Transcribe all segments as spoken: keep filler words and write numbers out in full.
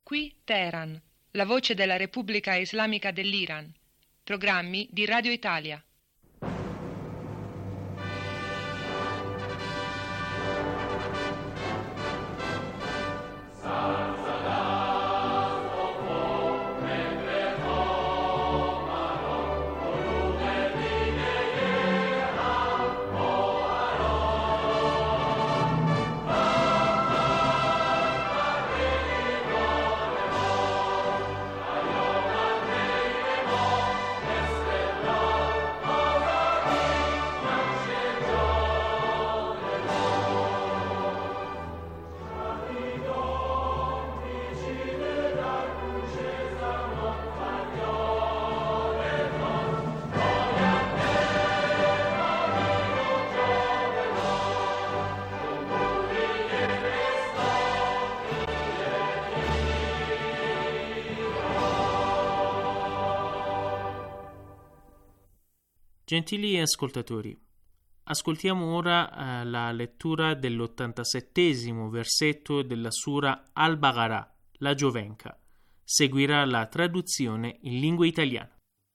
Qui Teheran, la voce della Repubblica Islamica dell'Iran. Programmi di Radio Italia. Gentili ascoltatori, ascoltiamo ora eh, la lettura dell'ottantasettesimo versetto della Sura Al-Baqarah, la Giovenca. Seguirà la traduzione in lingua italiana.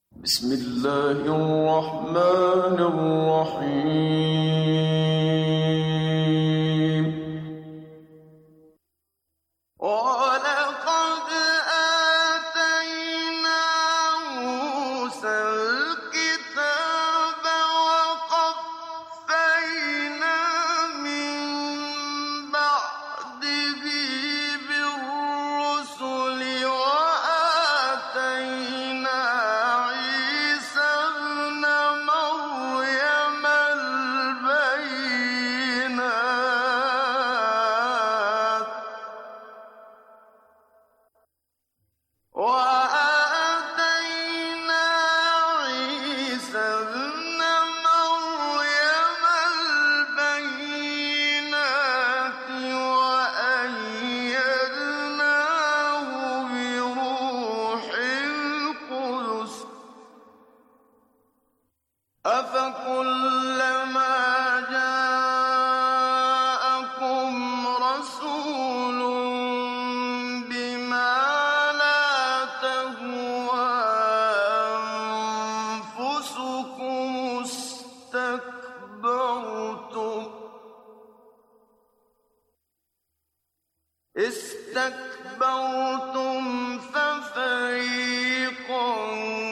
استكبرتم ففريقا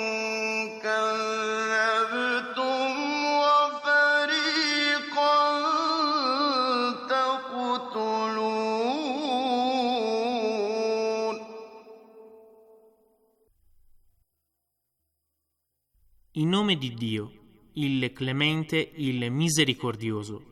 كذبتم وفريقا تقتلون. In nome di Dio, il Clemente, il Misericordioso.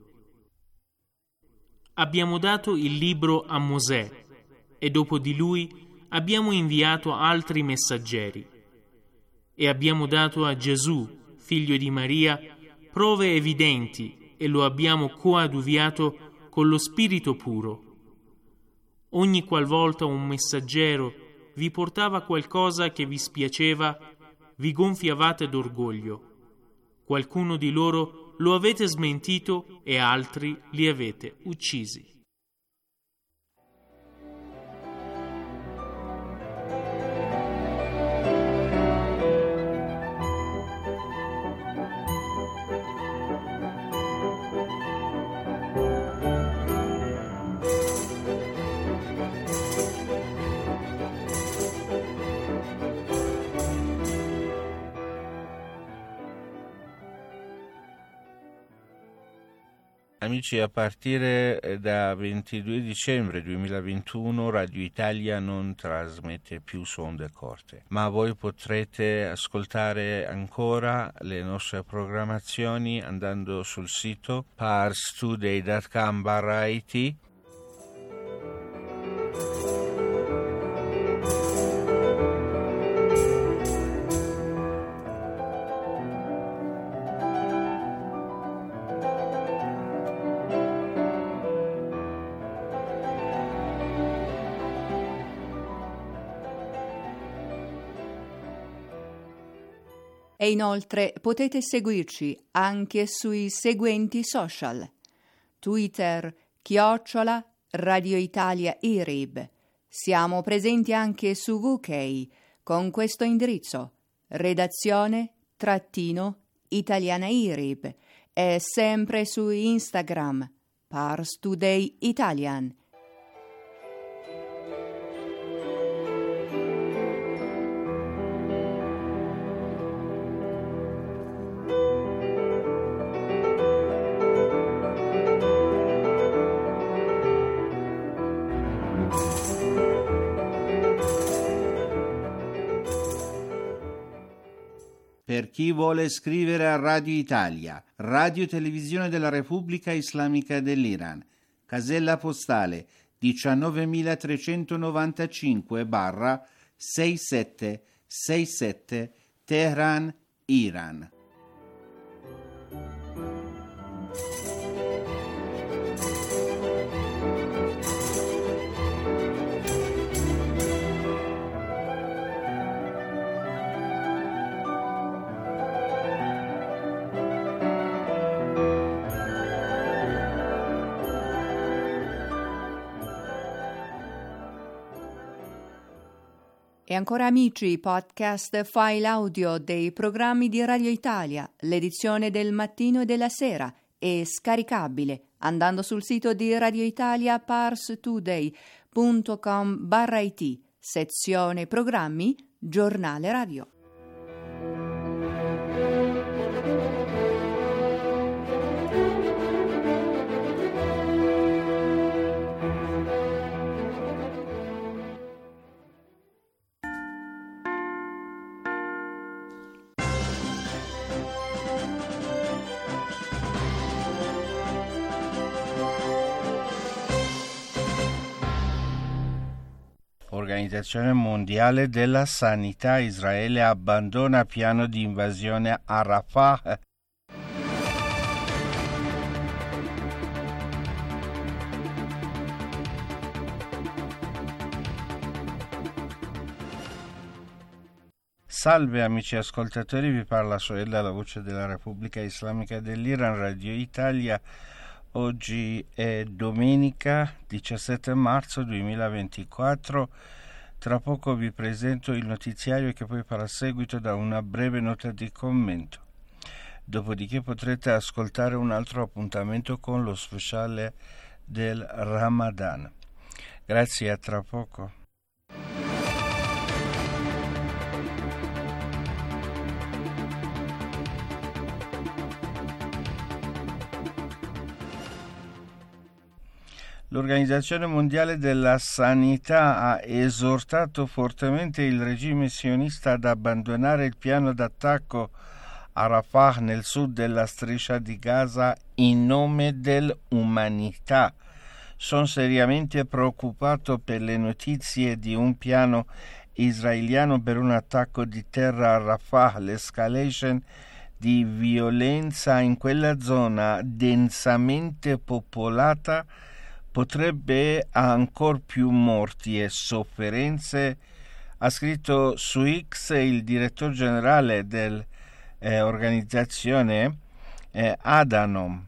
Abbiamo dato il libro a Mosè e dopo di lui abbiamo inviato altri messaggeri e abbiamo dato a Gesù, figlio di Maria, prove evidenti e lo abbiamo coadiuviato con lo Spirito puro. Ogni qualvolta un messaggero vi portava qualcosa che vi spiaceva, vi gonfiavate d'orgoglio. Qualcuno di loro lo avete smentito e altri li avete uccisi. Amici, a partire da ventidue dicembre duemilaventuno Radio Italia non trasmette più su onde corte, ma voi potrete ascoltare ancora le nostre programmazioni andando sul sito parstoday punto com barra it. E inoltre potete seguirci anche sui seguenti social: Twitter chiocciola Radio Italia I R I B, Siamo presenti anche su U K con questo indirizzo: redazione trattino Italiana I R I B, e sempre su Instagram Pars Today Italian. Per chi vuole scrivere a Radio Italia, Radio Televisione della Repubblica Islamica dell'Iran, casella postale diciannovemilatrecentonovantacinque sessantasette sessantasette, Teheran, Iran. E ancora amici, podcast file audio dei programmi di Radio Italia, l'edizione del mattino e della sera, è scaricabile andando sul sito di Radio Italia parstoday punto com barra it, sezione programmi, giornale radio. Organizzazione Mondiale della Sanità, Israele abbandona piano di invasione a Rafah. Salve amici ascoltatori, vi parla Soella, la voce della Repubblica Islamica dell'Iran, Radio Italia. Oggi è domenica diciassette marzo duemilaventiquattro. Tra poco vi presento il notiziario che poi farà seguito da una breve nota di commento. Dopodiché potrete ascoltare un altro appuntamento con lo speciale del Ramadan. Grazie, a tra poco. L'Organizzazione Mondiale della Sanità ha esortato fortemente il regime sionista ad abbandonare il piano d'attacco a Rafah nel sud della striscia di Gaza in nome dell'umanità. Sono seriamente preoccupato per le notizie di un piano israeliano per un attacco di terra a Rafah. L'escalation di violenza in quella zona densamente popolata potrebbe ancor più morti e sofferenze, ha scritto su X il direttore generale dell'organizzazione eh, Adanom.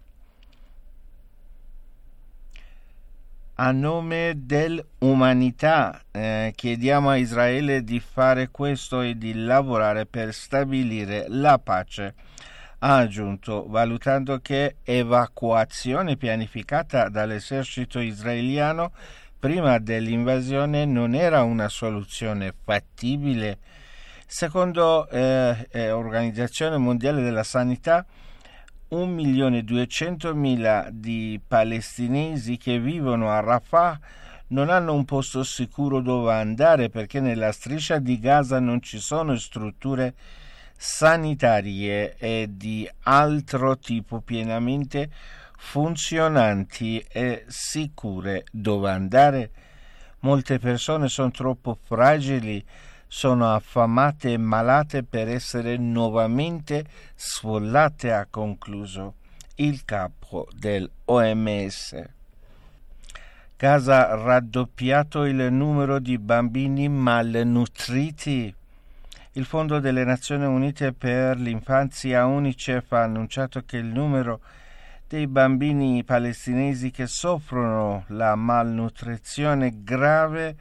A nome dell'umanità eh, chiediamo a Israele di fare questo e di lavorare per stabilire la pace. Ha aggiunto, valutando che evacuazione pianificata dall'esercito israeliano prima dell'invasione non era una soluzione fattibile. Secondo eh, eh, Organizzazione Mondiale della Sanità, un milione duecentomila di palestinesi che vivono a Rafah non hanno un posto sicuro dove andare perché nella striscia di Gaza non ci sono strutture sanitarie e di altro tipo pienamente funzionanti e sicure dove andare. Molte persone sono troppo fragili, sono affamate e malate per essere nuovamente sfollate, ha concluso il capo dell'O M S. Gaza ha raddoppiato il numero di bambini malnutriti. Il Fondo delle Nazioni Unite per l'Infanzia UNICEF ha annunciato che il numero dei bambini palestinesi che soffrono la malnutrizione grave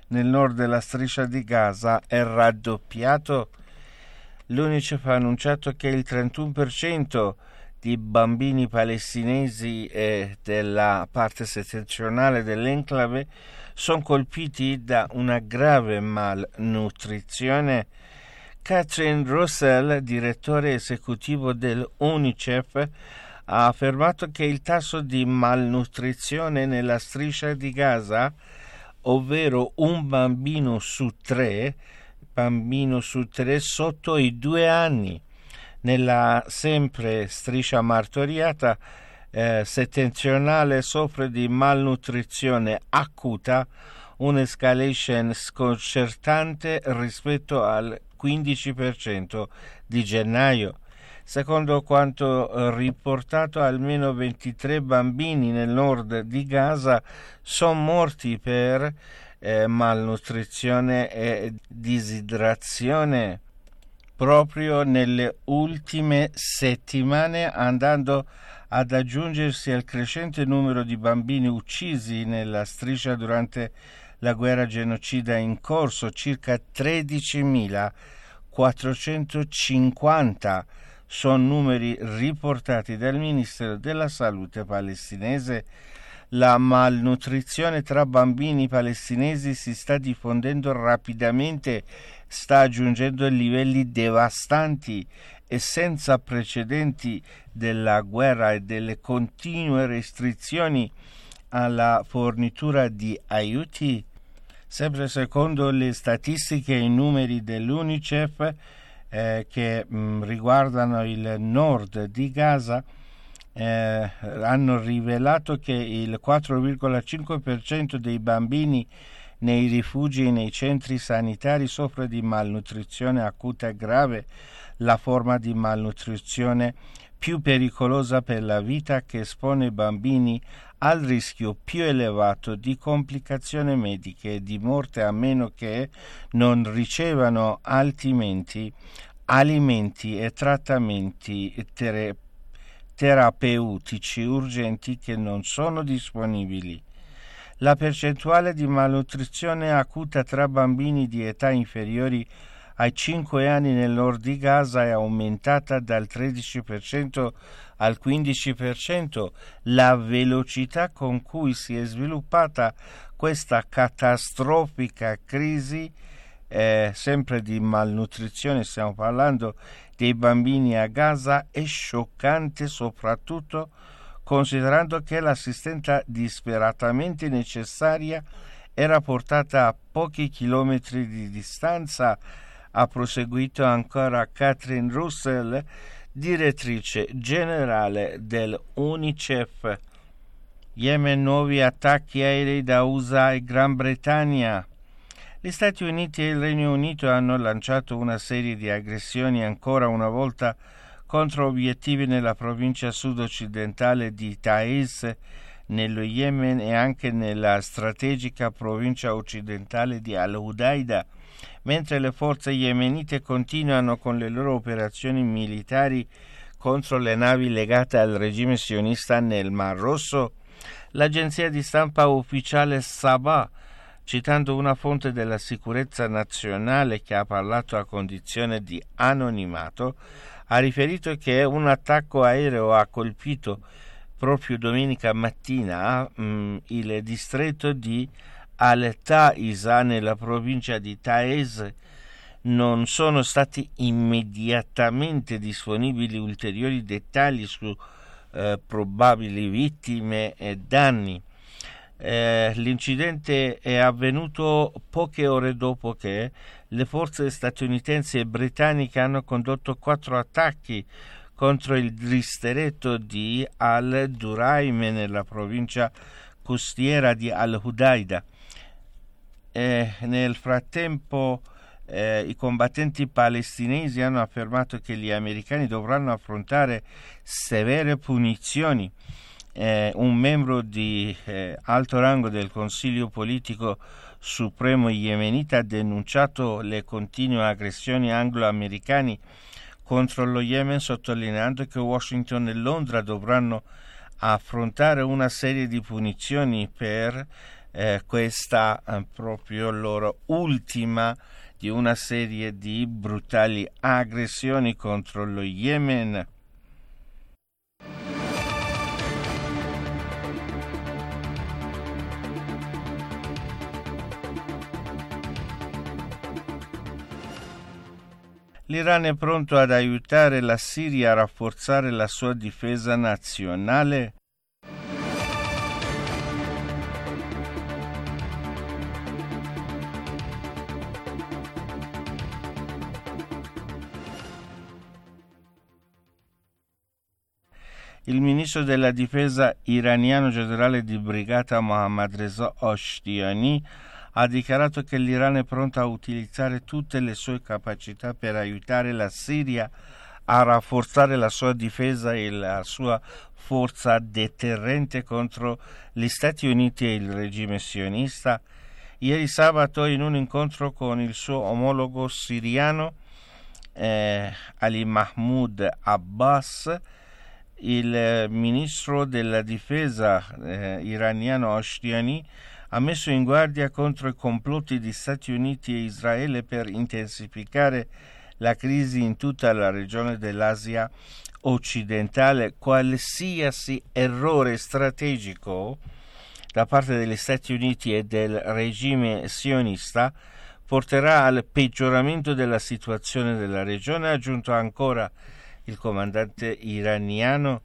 nel nord della striscia di Gaza è raddoppiato. L'UNICEF ha annunciato che il trentuno per cento di bambini palestinesi eh, della parte settentrionale dell'enclave sono colpiti da una grave malnutrizione. Catherine Russell, direttore esecutivo dell'UNICEF, ha affermato che il tasso di malnutrizione nella striscia di Gaza, ovvero un bambino su tre, bambino su tre sotto i due anni, nella sempre striscia martoriata eh, settentrionale soffre di malnutrizione acuta, un'escalation sconcertante rispetto al quindici per cento di gennaio. Secondo quanto riportato, almeno ventitré bambini nel nord di Gaza sono morti per eh, malnutrizione e disidratazione proprio nelle ultime settimane, andando ad aggiungersi al crescente numero di bambini uccisi nella striscia durante la guerra genocida in corso. Circa tredicimilaquattrocentocinquanta sono numeri riportati dal Ministero della Salute palestinese. La malnutrizione tra bambini palestinesi si sta diffondendo rapidamente, sta aggiungendo livelli devastanti e senza precedenti della guerra e delle continue restrizioni alla fornitura di aiuti. Sempre secondo le statistiche e i numeri dell'UNICEF eh, che mh, riguardano il nord di Gaza, eh, hanno rivelato che il quattro virgola cinque per cento dei bambini nei rifugi e nei centri sanitari soffre di malnutrizione acuta e grave, la forma di malnutrizione più pericolosa per la vita, che espone i bambini al rischio più elevato di complicazioni mediche e di morte a meno che non ricevano alimenti, alimenti e trattamenti ter- terapeutici urgenti che non sono disponibili. La percentuale di malnutrizione acuta tra bambini di età inferiori ai cinque anni nel nord di Gaza è aumentata dal tredici per cento al quindici per cento. La velocità con cui si è sviluppata questa catastrofica crisi, eh, sempre di malnutrizione, stiamo parlando dei bambini a Gaza, è scioccante, soprattutto considerando che l'assistenza disperatamente necessaria era portata a pochi chilometri di distanza. Ha proseguito ancora Catherine Russell, direttrice generale dell'UNICEF. Yemen, nuovi attacchi aerei da U S A e Gran Bretagna. Gli Stati Uniti e il Regno Unito hanno lanciato una serie di aggressioni ancora una volta contro obiettivi nella provincia sud-occidentale di Taiz, nello Yemen, e anche nella strategica provincia occidentale di Al-Hudaida, mentre le forze yemenite continuano con le loro operazioni militari contro le navi legate al regime sionista nel Mar Rosso. L'agenzia di stampa ufficiale Sabah, citando una fonte della sicurezza nazionale che ha parlato a condizione di anonimato, ha riferito che un attacco aereo ha colpito proprio domenica mattina mh, il distretto di Al-Taiza nella provincia di Taiz. Non sono stati immediatamente disponibili ulteriori dettagli su eh, probabili vittime e danni. Eh, l'incidente è avvenuto poche ore dopo che le forze statunitensi e britanniche hanno condotto quattro attacchi contro il distretto di Al-Duraim nella provincia costiera di Al-Hudaida. Eh, nel frattempo eh, i combattenti palestinesi hanno affermato che gli americani dovranno affrontare severe punizioni. Eh, un membro di eh, alto rango del Consiglio politico supremo yemenita ha denunciato le continue aggressioni anglo-americane contro lo Yemen, sottolineando che Washington e Londra dovranno affrontare una serie di punizioni per eh, questa eh, proprio loro ultima di una serie di brutali aggressioni contro lo Yemen. L'Iran è pronto ad aiutare la Siria a rafforzare la sua difesa nazionale? Il ministro della difesa iraniano generale di brigata Mohammad Reza Ashtiani ha dichiarato che l'Iran è pronto a utilizzare tutte le sue capacità per aiutare la Siria a rafforzare la sua difesa e la sua forza deterrente contro gli Stati Uniti e il regime sionista. Ieri sabato, in un incontro con il suo omologo siriano eh, Ali Mahmoud Abbas, il ministro della difesa eh, iraniano Ashtiani ha messo in guardia contro i complotti di Stati Uniti e Israele per intensificare la crisi in tutta la regione dell'Asia occidentale. Qualsiasi errore strategico da parte degli Stati Uniti e del regime sionista porterà al peggioramento della situazione della regione, ha aggiunto ancora il comandante iraniano.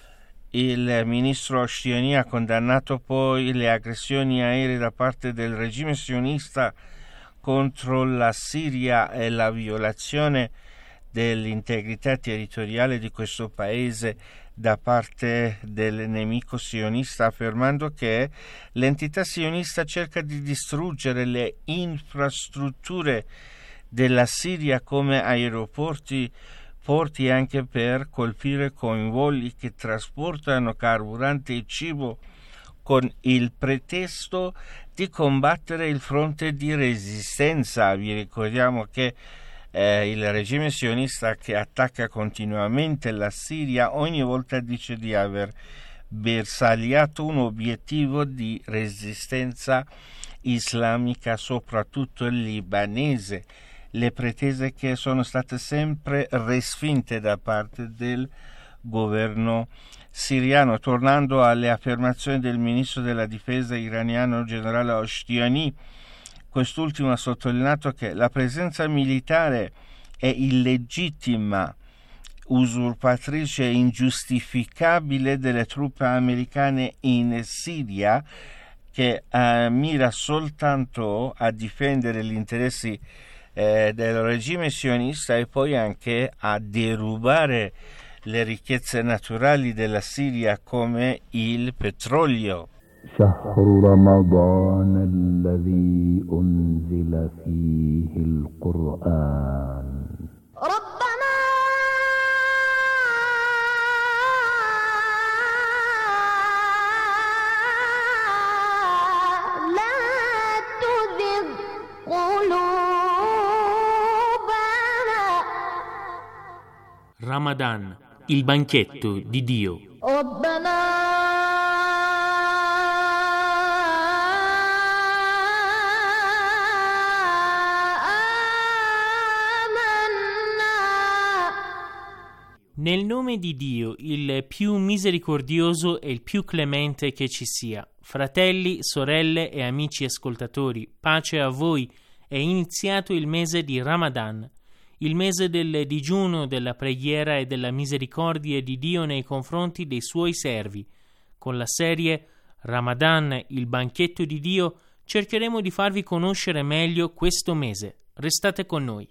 Il ministro Ashtiani ha condannato poi le aggressioni aeree da parte del regime sionista contro la Siria e la violazione dell'integrità territoriale di questo paese da parte del nemico sionista, affermando che l'entità sionista cerca di distruggere le infrastrutture della Siria come aeroporti, porti anche per colpire convogli che trasportano carburante e cibo con il pretesto di combattere il fronte di resistenza. Vi ricordiamo che eh, il regime sionista, che attacca continuamente la Siria, ogni volta dice di aver bersagliato un obiettivo di resistenza islamica, soprattutto libanese. Le pretese che sono state sempre respinte da parte del governo siriano. Tornando alle affermazioni del ministro della difesa iraniano generale Ashtiani, quest'ultimo ha sottolineato che la presenza militare è illegittima, usurpatrice e ingiustificabile delle truppe americane in Siria, che eh, mira soltanto a difendere gli interessi Eh, del regime sionista e poi anche a derubare le ricchezze naturali della Siria come il petrolio. شهر رمضان الذي أنزل فيه القرآن ربنا لا تزغ قلوبنا. Ramadan, il banchetto di Dio. Nel nome di Dio, il più misericordioso e il più clemente che ci sia. Fratelli, sorelle e amici ascoltatori, pace a voi. È iniziato il mese di Ramadan, il mese del digiuno, della preghiera e della misericordia di Dio nei confronti dei suoi servi. Con la serie Ramadan, il banchetto di Dio, cercheremo di farvi conoscere meglio questo mese. Restate con noi.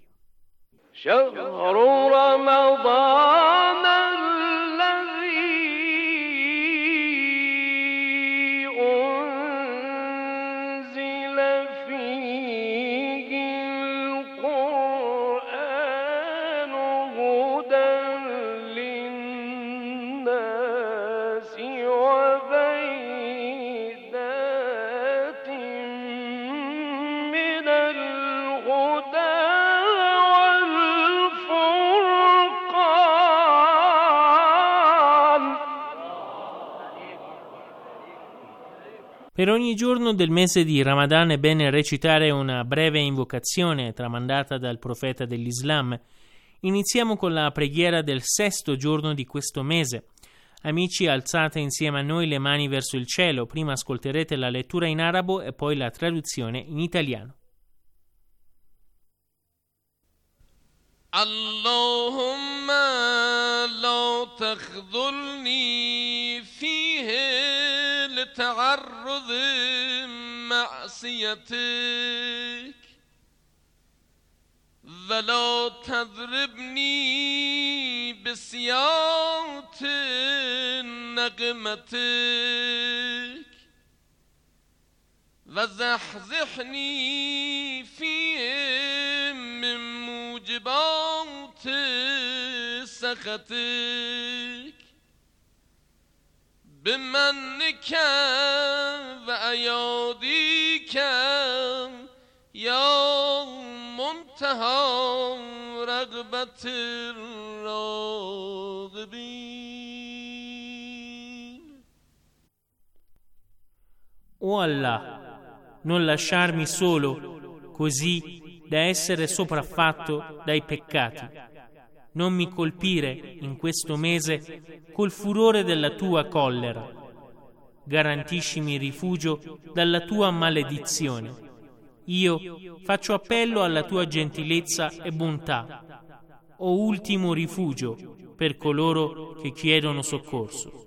الهدى والفرقان Per ogni giorno del mese di Ramadan è bene recitare una breve invocazione tramandata dal profeta dell'Islam. Iniziamo con la preghiera del sesto giorno di questo mese. Amici, alzate insieme a noi le mani verso il cielo. Prima ascolterete la lettura in arabo e poi la traduzione in italiano. Allahumma la takhdhulni fihi لتعرض معصيتك ولا تضربني بسياط نقمتك وزحزحني فيه من موجبات سخطك بمنك وأياديك يا منتهى رغبة الراغبين. O Allah, non lasciarmi solo così da essere sopraffatto dai peccati. Non mi colpire in questo mese col furore della tua collera. Garantiscimi rifugio dalla tua maledizione. Io faccio appello alla tua gentilezza e bontà, o ultimo rifugio per coloro che chiedono soccorso.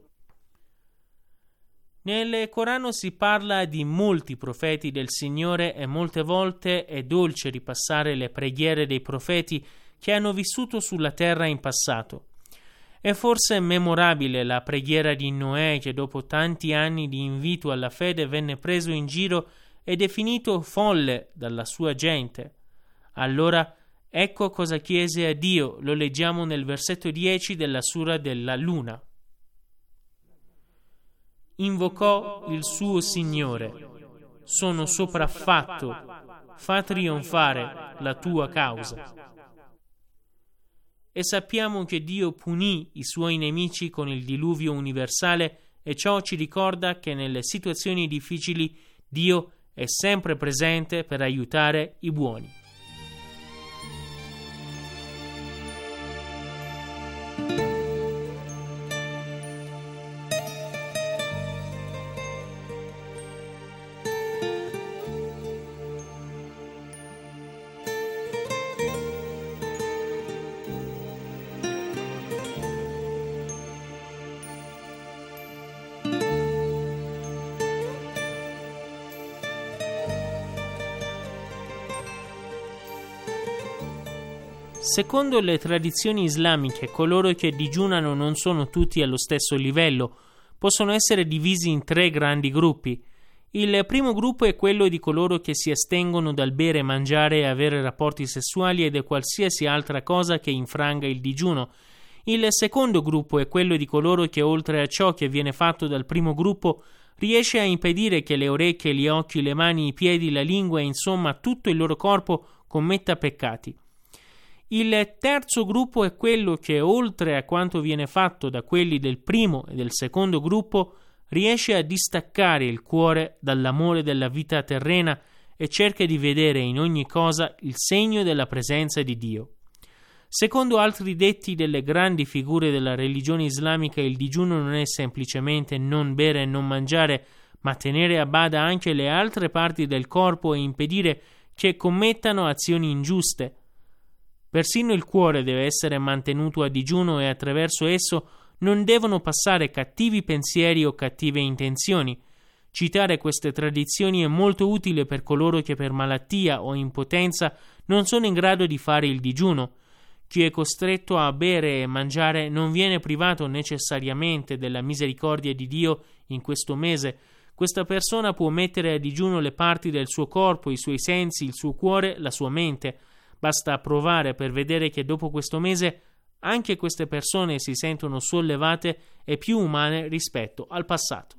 Nel Corano si parla di molti profeti del Signore e molte volte è dolce ripassare le preghiere dei profeti che hanno vissuto sulla terra in passato. È forse memorabile la preghiera di Noè che dopo tanti anni di invito alla fede venne preso in giro e definito folle dalla sua gente. Allora ecco cosa chiese a Dio, lo leggiamo nel versetto dieci della Sura della Luna. Invocò il suo Signore, sono sopraffatto, fa trionfare la tua causa. E sappiamo che Dio punì i suoi nemici con il diluvio universale e ciò ci ricorda che nelle situazioni difficili Dio è sempre presente per aiutare i buoni. Secondo le tradizioni islamiche, coloro che digiunano non sono tutti allo stesso livello, possono essere divisi in tre grandi gruppi. Il primo gruppo è quello di coloro che si astengono dal bere, mangiare e avere rapporti sessuali e da qualsiasi altra cosa che infranga il digiuno. Il secondo gruppo è quello di coloro che, oltre a ciò che viene fatto dal primo gruppo, riesce a impedire che le orecchie, gli occhi, le mani, i piedi, la lingua e insomma tutto il loro corpo commetta peccati. Il terzo gruppo è quello che, oltre a quanto viene fatto da quelli del primo e del secondo gruppo, riesce a distaccare il cuore dall'amore della vita terrena e cerca di vedere in ogni cosa il segno della presenza di Dio. Secondo altri detti delle grandi figure della religione islamica, il digiuno non è semplicemente non bere e non mangiare, ma tenere a bada anche le altre parti del corpo e impedire che commettano azioni ingiuste. Persino il cuore deve essere mantenuto a digiuno e attraverso esso non devono passare cattivi pensieri o cattive intenzioni. Citare queste tradizioni è molto utile per coloro che per malattia o impotenza non sono in grado di fare il digiuno. Chi è costretto a bere e mangiare non viene privato necessariamente della misericordia di Dio in questo mese. Questa persona può mettere a digiuno le parti del suo corpo, i suoi sensi, il suo cuore, la sua mente. Basta provare per vedere che dopo questo mese anche queste persone si sentono sollevate e più umane rispetto al passato.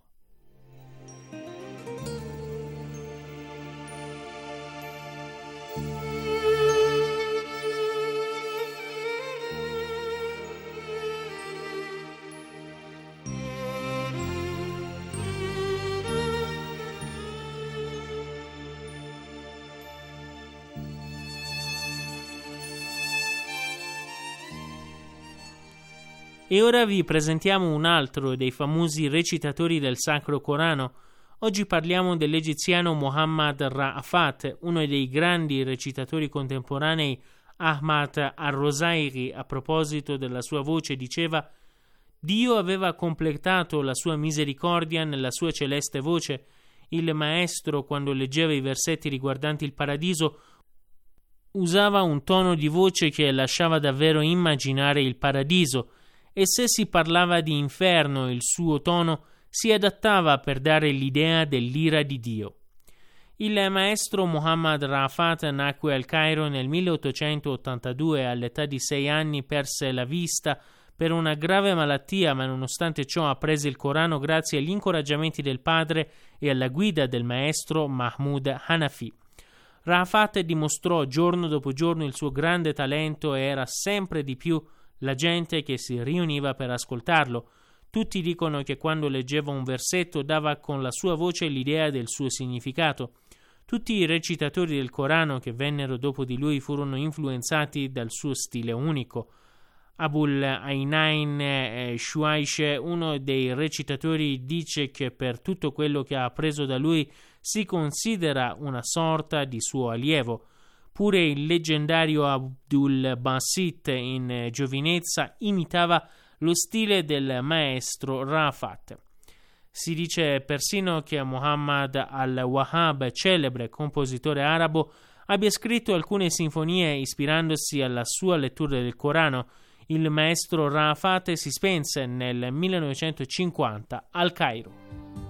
E ora vi presentiamo un altro dei famosi recitatori del Sacro Corano. Oggi parliamo dell'egiziano Muhammad Ra'afat, uno dei grandi recitatori contemporanei. Ahmad al-Rozairi, a proposito della sua voce, diceva: Dio aveva completato la sua misericordia nella sua celeste voce. Il maestro, quando leggeva i versetti riguardanti il paradiso, usava un tono di voce che lasciava davvero immaginare il paradiso, e se si parlava di inferno il suo tono si adattava per dare l'idea dell'ira di Dio. Il maestro Muhammad Ra'afat nacque al Cairo nel milleottocentottantadue. All'età di sei anni perse la vista per una grave malattia, ma nonostante ciò apprese il Corano grazie agli incoraggiamenti del padre e alla guida del maestro Mahmoud Hanafi. Ra'afat dimostrò giorno dopo giorno il suo grande talento e era sempre di più la gente che si riuniva per ascoltarlo. Tutti dicono che quando leggeva un versetto dava con la sua voce l'idea del suo significato. Tutti i recitatori del Corano che vennero dopo di lui furono influenzati dal suo stile unico. Abul Ainain eh, Shuaish, uno dei recitatori, dice che per tutto quello che ha appreso da lui si considera una sorta di suo allievo. Pure il leggendario Abdul Basit in giovinezza imitava lo stile del maestro Ra'afat. Si dice persino che Muhammad al-Wahhab, celebre compositore arabo, abbia scritto alcune sinfonie ispirandosi alla sua lettura del Corano. Il maestro Ra'afat si spense nel millenovecentocinquanta al Cairo.